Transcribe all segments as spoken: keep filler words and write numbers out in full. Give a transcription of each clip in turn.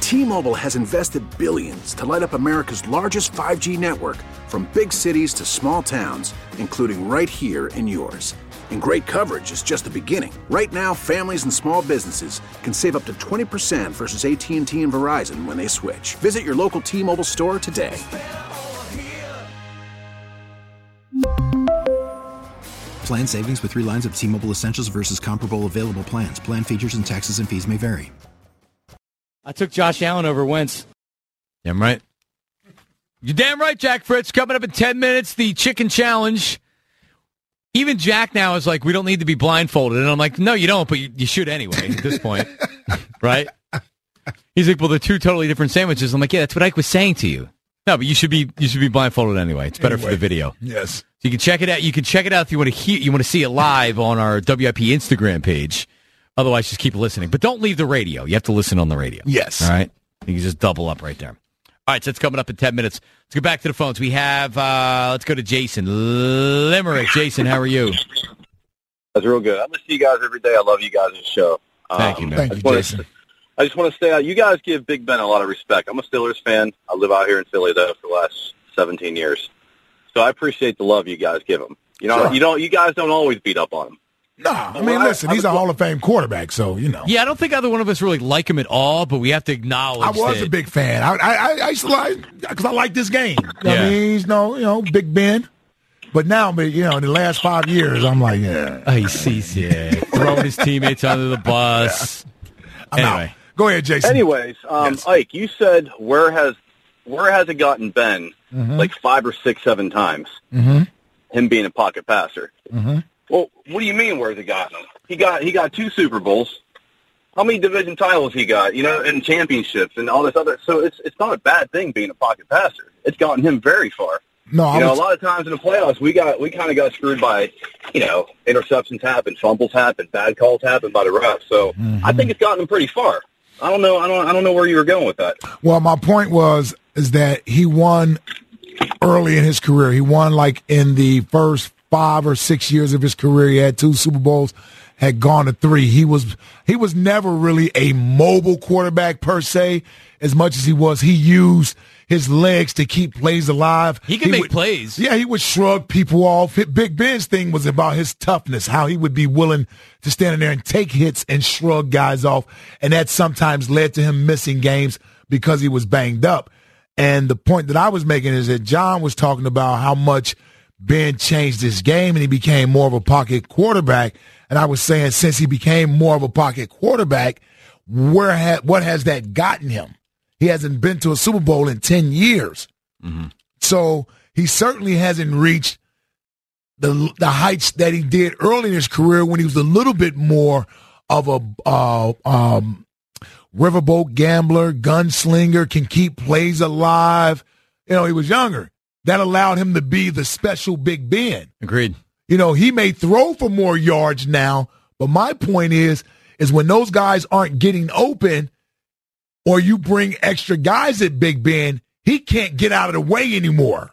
T-Mobile has invested billions to light up America's largest five G network, from big cities to small towns, including right here in yours. And great coverage is just the beginning. Right now, families and small businesses can save up to twenty percent versus A T and T and Verizon when they switch. Visit your local T-Mobile store today. Plan savings with three lines of T-Mobile Essentials versus comparable available plans. Plan features and taxes and fees may vary. I took Josh Allen over Wentz. Damn right. You're damn right, Jack Fritz. Coming up in ten minutes, the Chicken Challenge. Even Jack now is like, we don't need to be blindfolded. And I'm like, no, you don't, but you, you should anyway at this point. Right? He's like, well, they're two totally different sandwiches. I'm like, yeah, that's what Ike was saying to you. No, but you should be you should be blindfolded anyway. It's better anyway, for the video. Yes. So you can check it out. You can check it out if you want to hear you want to see it live on our W I P Instagram page. Otherwise, just keep listening. But don't leave the radio. You have to listen on the radio. Yes. All right? You can just double up right there. All right, so it's coming up in ten minutes. Let's go back to the phones. We have, uh, let's go to Jason Limerick. Jason, how are you? That's real good. I listen to you guys every day. I love you guys' show. Thank um, you, man. Thank you, Jason. To, I just want to say, uh, you guys give Big Ben a lot of respect. I'm a Steelers fan. I live out here in Philly, though, for the last seventeen years. So I appreciate the love you guys give him. You know, Sure. you don't. You guys don't always beat up on him. No, I mean, Well, I- listen, I he's was- a Hall of Fame quarterback, so, you know. Yeah, I don't think either one of us really like him at all, but we have to acknowledge I was that, a big fan. I, I, I used to like, because I like this game. You know Yeah. what I mean? He's no, you know, Big Ben. But now, but you know, in the last five years, I'm like, yeah. Oh, he sees, yeah, throwing his teammates under the bus. I'm Anyway. out. Go ahead, Jason. Anyways, um, Yes. Ike, you said where has where has it gotten Ben Mm-hmm. like five or six, seven times? Mm-hmm. Him being a pocket passer. Mm-hmm. Well, what do you mean? Where's it gotten him? He got he got two Super Bowls. How many division titles he got? You know, and championships and all this other. So it's it's not a bad thing being a pocket passer. It's gotten him very far. No, I You know, was, a lot of times in the playoffs, we got we kind of got screwed by, you know, interceptions happen, fumbles happen, bad calls happen by the refs. So Mm-hmm. I think it's gotten him pretty far. I don't know. I don't. I don't know where you were going with that. well, my point was is that he won early in his career. He won like in the first five or six years of his career. He had two Super Bowls, had gone to three. He was he was never really a mobile quarterback per se, as much as he was. He used his legs to keep plays alive. He can make would- plays. Yeah, he would shrug people off. Big Ben's thing was about his toughness, how he would be willing to stand in there and take hits and shrug guys off. And that sometimes led to him missing games because he was banged up. And the point that I was making is that John was talking about how much Ben changed his game and he became more of a pocket quarterback. And I was saying since he became more of a pocket quarterback, where ha- what has that gotten him? He hasn't been to a Super Bowl in ten years. Mm-hmm. So he certainly hasn't reached the the heights that he did early in his career when he was a little bit more of a uh, um, riverboat gambler, gunslinger, can keep plays alive. You know, he was younger. That allowed him to be the special Big Ben. Agreed. You know, he may throw for more yards now, but my point is, is when those guys aren't getting open, or you bring extra guys at Big Ben, he can't get out of the way anymore.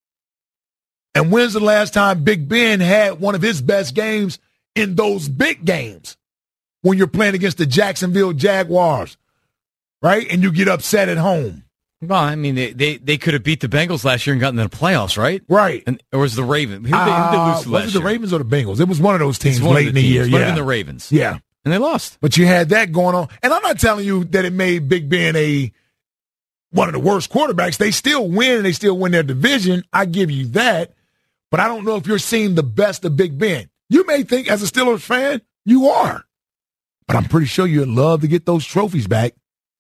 And when's the last time Big Ben had one of his best games in those big games? When you're playing against the Jacksonville Jaguars, right? And you get upset at home. Well, I mean, they, they, they could have beat the Bengals last year and gotten to the playoffs, right? Right. And, or was the Ravens? Who did they, who did they Uh, lose to was last it the year? Ravens or the Bengals? It was one of those teams It's one late of in the teams. year. Might have Yeah. been the Ravens. Yeah. And they lost. But you had that going on. And I'm not telling you that it made Big Ben a one of the worst quarterbacks. They still win and they still win their division. I give you that. But I don't know if you're seeing the best of Big Ben. You may think as a Steelers fan, you are. But I'm pretty sure you'd love to get those trophies back.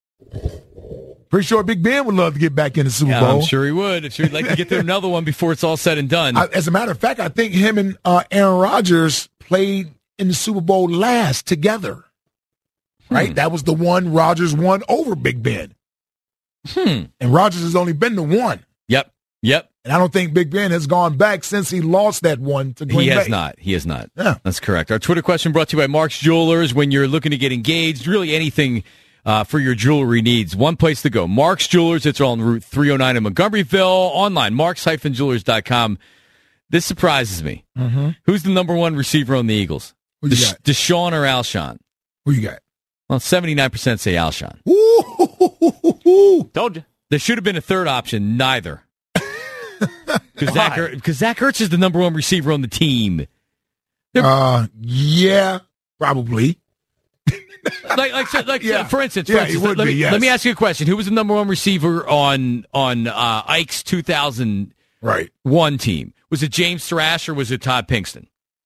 Pretty sure Big Ben would love to get back in the Super Yeah, Bowl. I'm sure he would. I'm sure he'd like to get to another one before it's all said and done. I, as a matter of fact, I think him and uh, Aaron Rodgers played in the Super Bowl last together. Right? Hmm. That was the one Rodgers won over Big Ben. Hmm. And Rodgers has only been the one. Yep. Yep. And I don't think Big Ben has gone back since he lost that one to Green He has Bay. not. He has not. Yeah. That's correct. Our Twitter question brought to you by Mark's Jewelers. When you're looking to get engaged, really anything uh, for your jewelry needs, one place to go. Mark's Jewelers. It's on Route three oh nine in Montgomeryville. Online, marks dash jewelers dot com. This surprises me. Mm-hmm. Who's the number one receiver on the Eagles? Who you Desha- got? Deshaun or Alshon? Who you got? Well, seventy-nine percent say Alshon. Ooh, Told you. There should have been a third option. Neither. Because Zach, Er- Zach Ertz is the number one receiver on the team. Uh, yeah, probably. like, like, so, like Yeah. so for instance, for Yeah, instance he would let, be, me, yes. let me ask you a question. Who was the number one receiver on on uh, Ike's two thousand Right. one team? Was it James Thrash or was it Todd Pinkston?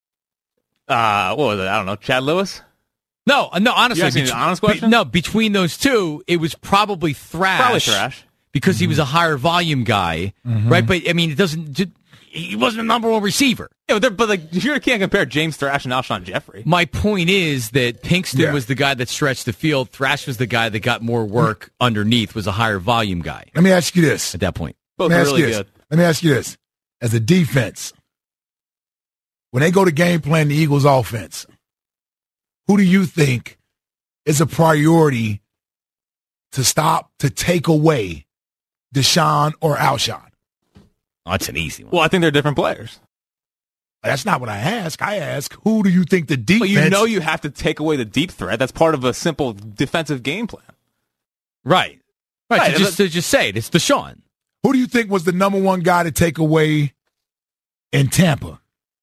Uh, what was it? I don't know. Chad Lewis? No, uh, no. Honestly, You asking an honest question? no, between those two, it was probably Thrash. Probably Thrash. Because he was a higher volume guy, Mm-hmm. right? But I mean, it doesn't. He wasn't a number one receiver. Yeah, but, but like you can't compare James Thrash and Alshon Jeffrey. My point is that Pinkston Yeah. was the guy that stretched the field. Thrash was the guy that got more work underneath. Was a higher volume guy Let me ask you this. at that point. Both Let me were ask really you this. good. Let me ask you this. As a defense, when they go to game plan the Eagles offense, who do you think is a priority to stop, to take away Deshaun or Alshon? Oh, that's an easy one. Well, I think they're different players. That's not what I ask. I ask, who do you think the defense... But you know you have to take away the deep threat. That's part of a simple defensive game plan. Right, right. Right, to, just, to just say it, it's Deshaun. Who do you think was the number one guy to take away in Tampa?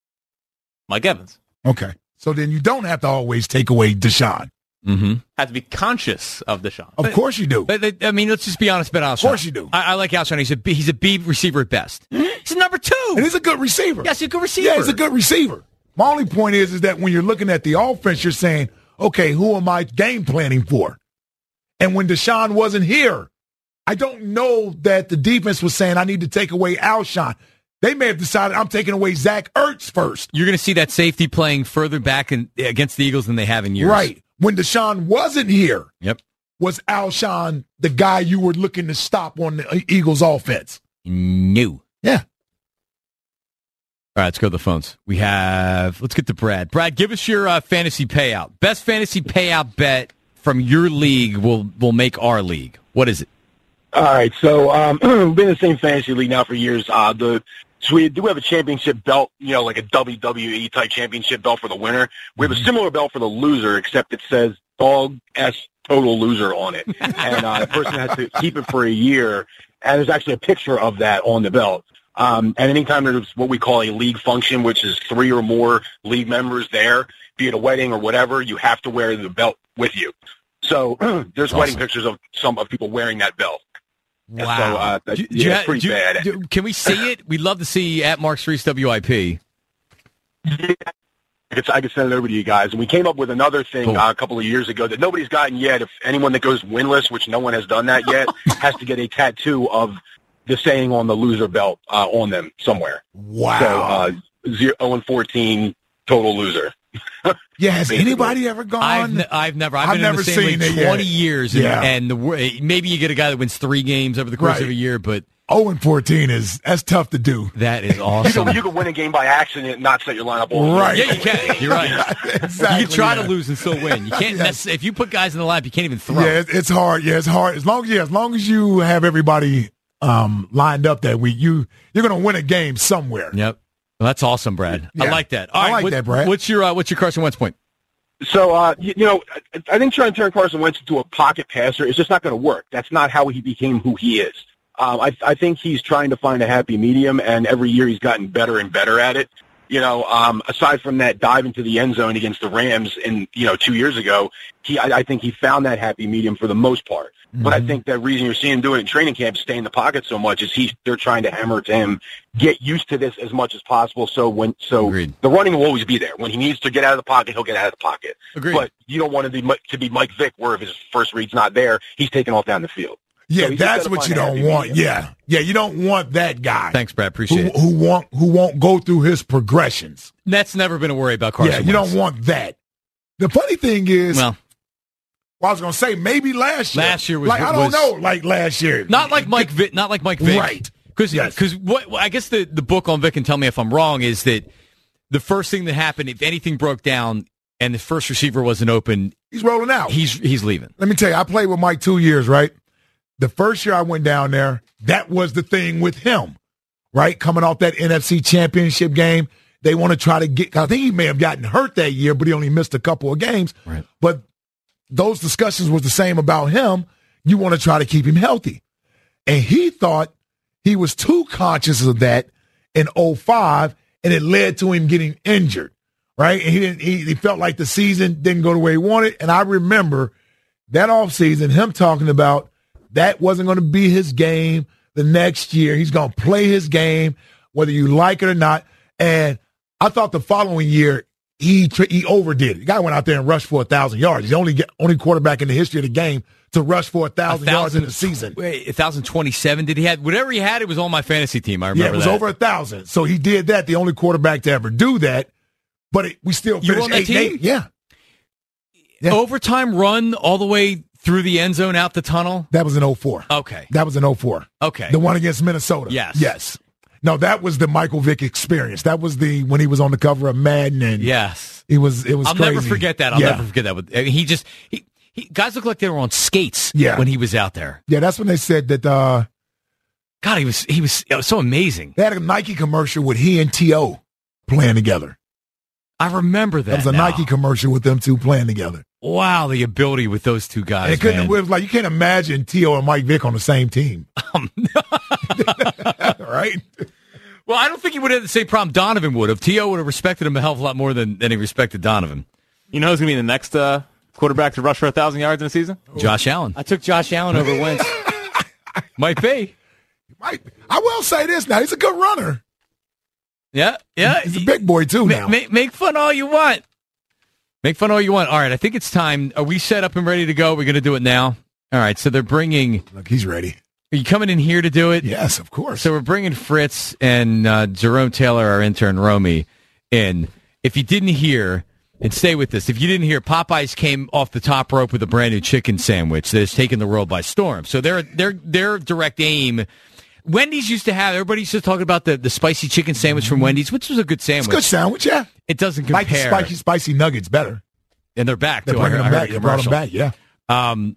Mike Evans. Okay. So then you don't have to always take away Deshaun. Mm-hmm. Have to be conscious of Deshaun. Of course you do. But, but, I mean, let's just be honest about Alshon. Of course you do. I, I like Alshon. He's a B, he's a B receiver at best. He's a number two. And he's a good receiver. Yes, he's a good receiver. Yeah, he's a good receiver. My only point is, is that when you're looking at the offense, you're saying, okay, who am I game planning for? And when Deshaun wasn't here, I don't know that the defense was saying, I need to take away Alshon. They may have decided I'm taking away Zach Ertz first. You're going to see that safety playing further back in, against the Eagles than they have in years. Right. When Deshaun wasn't here, Yep. was Alshon the guy you were looking to stop on the Eagles offense? New. Yeah. All right, let's go to the phones. We have, let's get to Brad. Brad, give us your uh, fantasy payout. Best fantasy payout bet from your league will will make our league. What is it? All right, so um, we've been in the same fantasy league now for years. Uh, the so we do have a championship belt, you know, like a W W E type championship belt for the winner. We have a similar belt for the loser, except it says Dog S Total Loser on it, and uh, the person has to keep it for a year. And there's actually a picture of that on the belt. Um, and anytime there's what we call a league function, which is three or more league members there, be it a wedding or whatever, you have to wear the belt with you. So there's Awesome. wedding pictures of some of people wearing that belt. And Wow. So, uh, that, Do- do yeah, you it's ha- pretty do you- bad. do- can we see it? We'd love to see at Mark Streets W I P. I could, I could send it over to you guys. And we came up with another thing Cool. uh, a couple of years ago that nobody's gotten yet. If anyone that goes winless, which no one has done that yet, has to get a tattoo of the saying on the loser belt uh, on them somewhere. Wow. So uh, zero and fourteen total loser. yeah, has basically. anybody ever gone? I've, ne- I've never. I've, I've been never in the same seen league it yet. twenty years, and, Yeah. and the wor- maybe you get a guy that wins three games over the course Right. of a year, but oh and fourteen is, that's tough to do. that is You awesome. can, you can win a game by accident and not set your lineup all Right. Yeah, you can. You're right. Exactly. You can try yeah. to lose and still win. You can't. Yes. necess- if you put guys in the lineup, you can't even throw. Yeah, it's, it's hard. Yeah, it's hard. As long as yeah, as long as you have everybody um, lined up that week, you you're going to win a game somewhere. Yep. Well, that's awesome, Brad. I Yeah. like that. I All right, like what- that, Brad. What's your uh, What's your Carson Wentz point? So, uh, you, you know, I, I think trying to turn Carson Wentz into a pocket passer is just not going to work. That's not how he became who he is. Um, I, I think he's trying to find a happy medium, and every year he's gotten better and better at it. You know, um, aside from that dive into the end zone against the Rams in, you know, two years ago, he, I, I think he found that happy medium for the most part. Mm-hmm. But I think the reason you're seeing him do it in training camp, stay in the pocket so much, is he's they're trying to hammer to him, get used to this as much as possible. So when so Agreed. the running will always be there. When he needs to get out of the pocket, he'll get out of the pocket. Agreed. But you don't want to be Mi- to be Mike Vick, where if his first read's not there, he's taking off down the field. Yeah, So he's just that's gotta what find you a don't happy want. medium. Yeah, yeah, you don't want that guy. Thanks, Brad. Appreciate Who, it. who won't who won't go through his progressions. That's never been a worry about Carson yeah, you Wentz. don't want that. The funny thing is, Well, well, I was going to say maybe last year. Last year was- like I don't was- know, like last year. not like Mike Vick. Not like Mike Vick. Right. Because Yes. what I guess the the book on Vick, and tell me if I'm wrong, is that the first thing that happened, if anything broke down and the first receiver wasn't open, He's rolling out. he's he's leaving. Let me tell you, I played with Mike two years, right? The first year I went down there, that was the thing with him, right? Coming off that N F C Championship game, they want to try to get, I think he may have gotten hurt that year, but he only missed a couple of games. Right. But those discussions was the same about him you want to try to keep him healthy. And he thought he was too conscious of that in oh five, and it led to him getting injured, right? And he didn't. He, he felt like the season didn't go the way he wanted. And I remember that offseason, him talking about that wasn't going to be his game the next year. He's going to play his game, whether you like it or not. And I thought the following year, he he overdid it. The guy went out there and rushed for one thousand yards. He's the only, only quarterback in the history of the game to rush for one thousand yards in the season. Wait, one thousand twenty-seven? Did he have whatever he had? It was on my fantasy team. I remember Yeah, it was that. over one thousand. So he did that, the only quarterback to ever do that. But it, we still You were finished on that eight and team? eight. Yeah. Yeah. Overtime run all the way through the end zone out the tunnel? That was in oh four. Okay. That was in oh four. Okay. The one against Minnesota. Yes. Yes. No, that was the Michael Vick experience. That was the when he was on the cover of Madden, and Yes. it was it was. I'll crazy. never forget that. I'll yeah. never forget that. With- I mean, He just he, he guys looked like they were on skates Yeah. when he was out there. Yeah, that's when they said that uh, God, he was he was it was so amazing. they had a Nike commercial with he and T O playing together. I remember that. That was a now. Nike commercial with them two playing together. Wow, the ability with those two guys. And it couldn't. man. It was like you can't imagine T O and Mike Vick on the same team, right? Well, I don't think he would have had the same problem Donovan would have. T O would have respected him a hell of a lot more than, than he respected Donovan. You know who's going to be the next uh, quarterback to rush for one thousand yards in a season? Josh Allen. I took Josh Allen over Wentz. Might be. Mike, I will say this now: he's a good runner. Yeah, yeah. He's a big boy too Ma- now. ma- make fun all you want. Make fun all you want. All right, I think it's time. Are we set up and ready to go? We're going to do it now. All right, so they're bringing. Look, he's ready. Are you coming in here to do it? Yes, of course. So we're bringing Fritz and uh, Jerome Taylor, our intern, Romy, in. If you didn't hear, and stay with this, if you didn't hear, Popeyes came off the top rope with a brand new chicken sandwich that has taken the world by storm. So their their their direct aim. Wendy's used to have, everybody used to talk about the, the spicy chicken sandwich from Wendy's, which was a good sandwich. It's a good sandwich, yeah. It doesn't compare. Like the spicy, spicy nuggets better. And they're back, They're too. I bringing heard, them I back. heard They a brought them commercial. back, yeah. Um,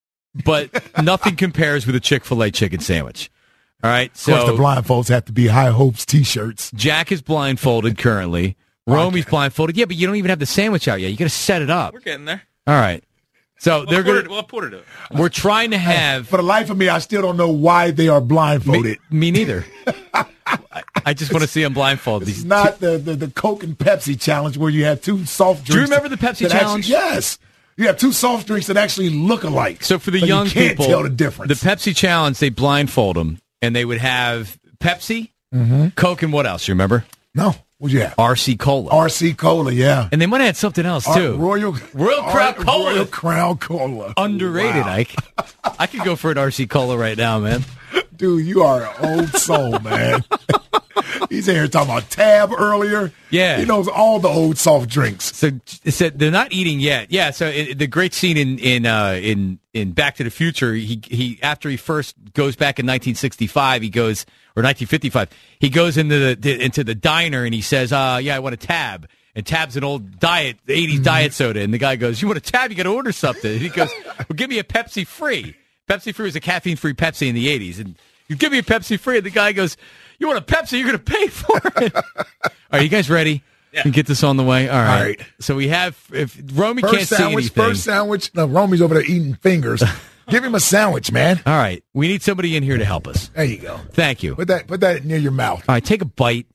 but nothing compares with a Chick-fil-A chicken sandwich. All right, Of course, so the blindfolds have to be High Hopes T-shirts. Jack is blindfolded currently. Romy's blindfolded. Yeah, but you don't even have the sandwich out yet. You got to set it up. We're getting there. All right. So We'll they're put going it, to. we'll put it up. We're trying to have. For the life of me, I still don't know why they are blindfolded. Me, me neither. I, I just want to see them blindfolded. It's These not the, the, the Coke and Pepsi challenge where you have two soft drinks. Do you remember the Pepsi that actually- challenge? yes. You have two soft drinks that actually look alike. So for the but young you can't people, tell the difference. the Pepsi challenge, they blindfold them, and they would have Pepsi, Mm-hmm. Coke, and what else? You remember? no. What'd you have? R C Cola. R C Cola, yeah. And they might have had something else, Ar- too. Royal, Royal Crown Ar- Cola. Royal Crown Cola. Underrated, Wow. Ike. I could go for an R C Cola right now, man. Dude, you are an old soul, man. He's in here talking about Tab earlier. Yeah. He knows all the old soft drinks. So it said they're not eating yet. Yeah. So it, the great scene in in uh, in in Back to the Future, he he after he first goes back in nineteen sixty-five, he goes or nineteen fifty-five, he goes into the into the diner and he says, "Uh, yeah, I want a Tab." And Tab's an old diet, eighties diet soda. And the guy goes, "You want a Tab? You got to order something." And he goes, "Well, give me a Pepsi free." Pepsi free was a caffeine free Pepsi in the eighties, and you give me a Pepsi free. And the guy goes, "You want a Pepsi? You're going to pay for it." Are you guys ready? Yeah. And get this on the way. All right. All right. So we have if Romy First can't see sandwich, anything. first sandwich. No, Romy's over there eating fingers. Give him a sandwich, man. All right. We need somebody in here to help us. There you go. Thank you. Put that put that near your mouth. All right. Take a bite.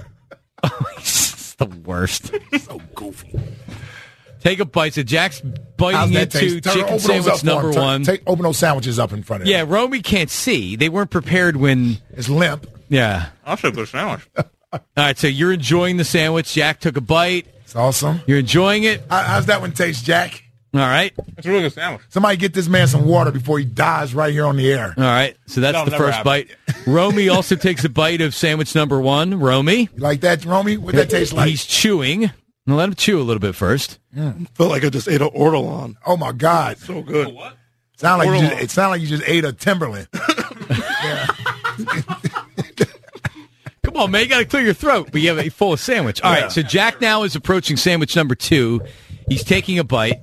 Oh, it's the worst. So goofy. Take a bite. So Jack's How's biting that into taste? Turn- chicken open those sandwich up for number him. Turn- one. Take, open those sandwiches up in front of Yeah, him. Romy can't see. They weren't prepared when. It's limp. Yeah. I'll show good sandwich. All right. So you're enjoying the sandwich. Jack took a bite. It's awesome. You're enjoying it. How, how's that one taste, Jack? All right. It's a really good sandwich. Somebody get this man some water before he dies right here on the air. All right. So that's That'll the never first happen. bite. Romy also takes a bite of sandwich number one. Romy. You like that, Romy? What that taste like? He's chewing. Now let him chew a little bit first. feel like I just ate an Ortolan. Oh my God! So good. What? Sound like you Ortolan. just, it sounded like you just ate a Timberland. Come on, man. You got to clear your throat, but you have a full of sandwich. All Yeah. right. So Jack now is approaching sandwich number two. He's taking a bite.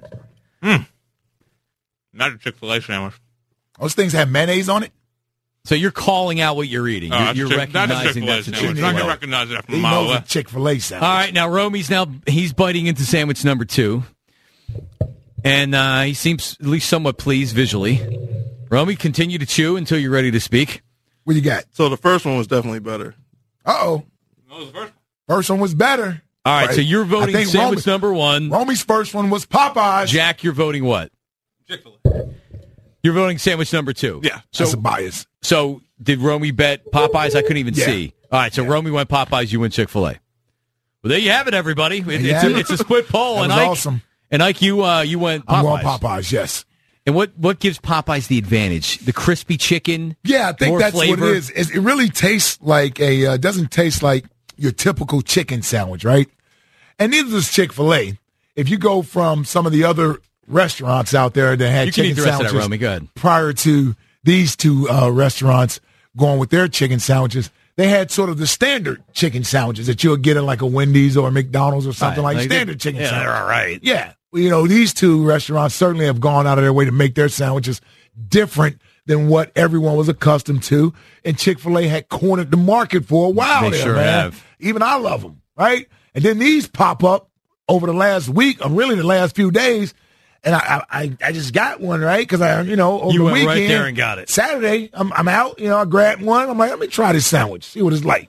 Not a Chick-fil-A sandwich. Those things have mayonnaise on it. So you're calling out what you're eating. Oh, You're, that's you're Chick- not a recognizing Chick-fil-A that's a sandwich. Chick-fil-A. I can recognize it from a He mile knows away. a Chick-fil-A sandwich. All right, now Romy's now he's biting into sandwich number two, and uh, he seems at least somewhat pleased visually. Romy, continue to chew until you're ready to speak. What you got? So the first one was definitely better. Uh-oh. What was the first? First one was better. All right, right. So you're voting sandwich Romy, number one. Romy's first one was Popeyes. Jack, you're voting what? Chick-fil-A. You're voting sandwich number two. Yeah. So, That's a bias. So did Romy bet Popeyes? I couldn't even yeah. see. All right, so yeah. Romy went Popeyes, you went Chick-fil-A. Well, there you have it, everybody. It, it's, a, it's a split poll. That and was Ike, awesome. And Ike, you, uh, you went Popeyes. I'm going Popeyes, yes. And what, what gives Popeyes the advantage? The crispy chicken? Yeah, I think more that's flavor? what it is. It really tastes like a, uh, doesn't taste like your typical chicken sandwich, right? And neither does Chick-fil-A. If you go from some of the other restaurants out there that had you can chicken eat the rest sandwiches of that, Romy. Go ahead. prior to these two uh, restaurants going with their chicken sandwiches, they had sort of the standard chicken sandwiches that you'll get at like a Wendy's or a McDonald's or something right. like, like standard chicken yeah, sandwich. They're all right. Yeah. Well, you know, these two restaurants certainly have gone out of their way to make their sandwiches different than what everyone was accustomed to. And Chick-fil-A had cornered the market for a while They there, sure man. have. Even I love them, right? And then these pop up over the last week, or really the last few days, and I I, I just got one, right? Because I, you know, over You the went weekend, right there and got it. Saturday, I'm I'm out, you know, I grabbed one. I'm like, let me try this sandwich, see what it's like.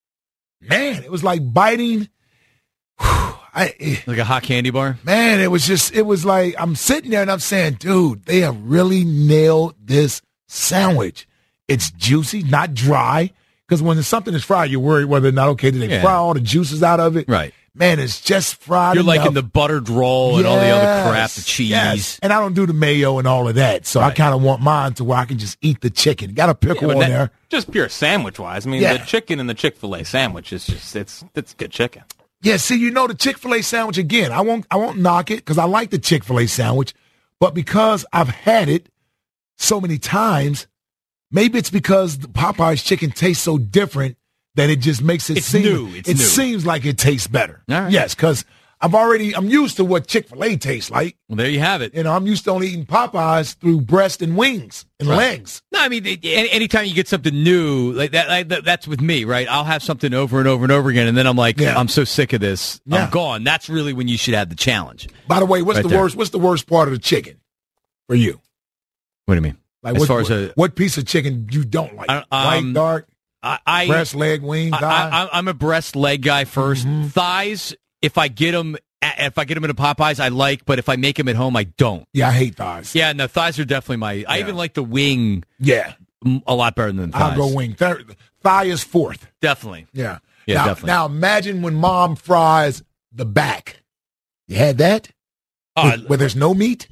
Man, it was like biting. Whew, I, Like a hot candy bar? man, it was just, it was like, I'm sitting there and I'm saying, dude, they have really nailed this sandwich. It's juicy, not dry. Because when something is fried, you're worried whether or not, okay, did they Yeah. fry all the juices out of it? Right. Man, it's just fried You're enough. liking the buttered roll and all the other crap, the Yes, cheese. yes. And I don't do the mayo and all of that. So I Right. kind of want mine to where I can just eat the chicken. Got a pickle Yeah, but on that- there. Just pure sandwich-wise. I mean, Yeah. the chicken in the Chick-fil-A sandwich is just, it's it's good chicken. Yeah, see, you know, the Chick-fil-A sandwich, again, I won't I won't knock it because I like the Chick-fil-A sandwich. But because I've had it so many times, maybe it's because the Popeye's chicken tastes so different that it just makes it It's seem new. It's it new. seems like it tastes better. All right. Yes, because I've already I'm used to what Chick-fil-A tastes like. Well, there you have it. You know, I'm used to only eating Popeyes through breast and wings and Right. legs. No, I mean, it- any- anytime you get something new, like that, like that, that's with me, right? I'll have something over and over and over again, and then I'm like, Yeah. I'm so sick of this, Yeah. I'm gone. That's really when you should have the challenge. By the way, what's Right the there. worst? What's the worst part of the chicken for you? What do you mean? Like As what, far as what, a- what piece of chicken you don't like? I- White, um, dark, I, I, breast, leg, wing, I, thigh. I, I'm a breast leg guy first. Mm-hmm. Thighs, if I get them, if I get them into Popeyes, I like, but if I make them at home, I don't. yeah, I hate thighs. Yeah, no, thighs are definitely my. I Yeah. even like the wing Yeah, m- a lot better than thighs. I'll go wing. Third, thigh is fourth. Definitely. Yeah. Yeah, now, definitely. now imagine when mom fries the back. You had that? Oh, Where, where there's no meat?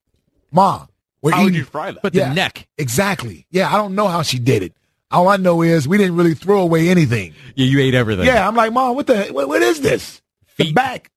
Mom, we're How would eating. you fry that? but Yeah. the neck. Exactly. Yeah, I don't know how she did it. All I know is we didn't really throw away anything. Yeah, you ate everything. Yeah, I'm like, Mom, what the, what, what is this? The Feet. back.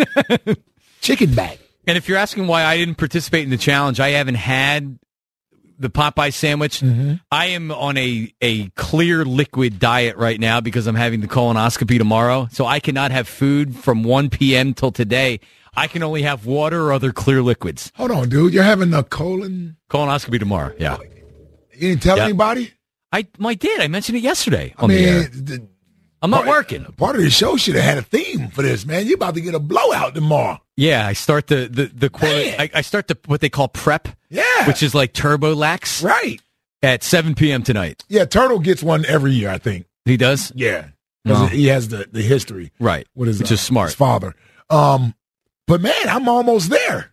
Chicken back. And if you're asking why I didn't participate in the challenge, I haven't had the Popeye sandwich. Mm-hmm. I am on a, a clear liquid diet right now because I'm having the colonoscopy tomorrow. So I cannot have food from one p.m. till today. I can only have water or other clear liquids. Hold on, dude. You're having a colon. Colonoscopy tomorrow. Yeah. You didn't tell Yeah. anybody? I, I did. I mentioned it yesterday I on the air. mean, the, I'm not part- working. Part of the show should have had a theme for this, man. You're about to get a blowout tomorrow. Yeah, I start the the the quarter. Man. I, I start the what they call prep, Yeah. which is like Turbo Lax right. at seven p.m. tonight. Yeah, Turtle gets one every year, I think. He does, Yeah. Because No. he has the, the history. right? What is which uh, is smart. His father. Um, but man, I'm almost there.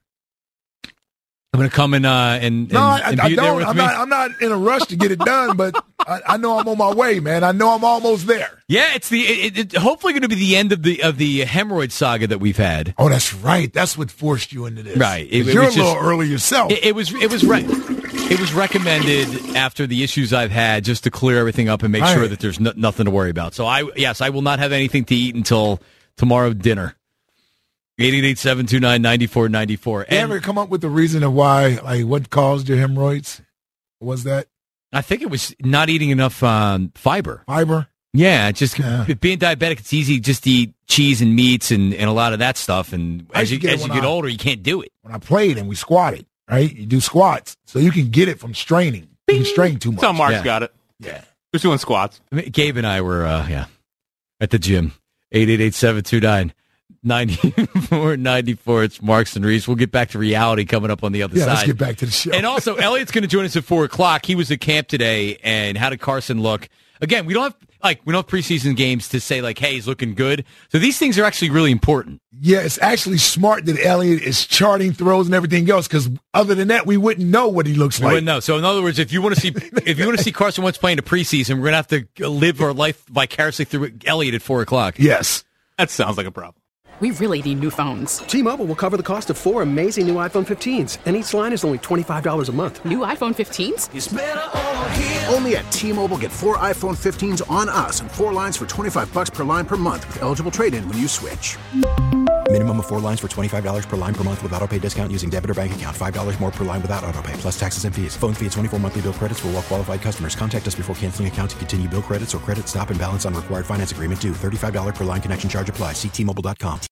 I'm gonna come and uh and, and, No, I, and I be there don't. with I'm me. not. I'm not in a rush to get it done, but I, I know I'm on my way, man. I know I'm almost there. Yeah, it's the it, it, hopefully going to be the end of the of the hemorrhoid saga that we've had. Oh, that's right. That's what forced you into this. Right. It- 'Cause it you're was a little just- early yourself. It, it was it was re- it was recommended after the issues I've had just to clear everything up and make Right. sure that there's no, nothing to worry about. So I yes, I will not have anything to eat until tomorrow dinner. eight eight eight, seven two nine, nine four nine four. you ever come up with the reason of why, like, what caused your hemorrhoids? What was that I think it was not eating enough um, fiber. fiber? Yeah, just Yeah. being diabetic, it's easy just to eat cheese and meats and, and a lot of that stuff. And I as used you to get it as you when get I- older, you can't do it. When I played and we squatted, right? You do squats, so you can get it from straining. You can strain too much. That's how Mark's Yeah. got it. Yeah. Just doing squats. I mean, Gabe and I were, uh, yeah, at the gym. eight eight eight, seven two nine, ninety-four ninety-four. It's Marks and Reese. We'll get back to reality coming up on the other yeah, side. Let's get back to the show. And also, Elliot's going to join us at four o'clock. He was at camp today, and how did Carson look? Again, we don't have like we don't have preseason games to say like, hey, he's looking good. So these things are actually really important. Yeah, it's actually smart that Elliott is charting throws and everything else, because other than that, we wouldn't know what he looks We like. wouldn't know. So in other words, if you want to see if you want to see Carson Wentz playing a preseason, we're going to have to live our life vicariously through Elliott at four o'clock. Yes. That sounds like a problem. We really need new phones. T-Mobile will cover the cost of four amazing new iPhone fifteens, and each line is only twenty-five dollars a month. New iPhone fifteens? It's better over here. Only at T-Mobile, get four iPhone fifteens on us and four lines for twenty-five bucks per line per month with eligible trade-in when you switch. Minimum of four lines for twenty-five dollars per line per month with autopay discount using debit or bank account. five dollars more per line without autopay, plus taxes and fees. Phone fee at twenty-four monthly bill credits for well-qualified customers. Contact us before canceling account to continue bill credits or credit stop and balance on required finance agreement due. thirty-five dollars per line connection charge applies. See T Mobile dot com.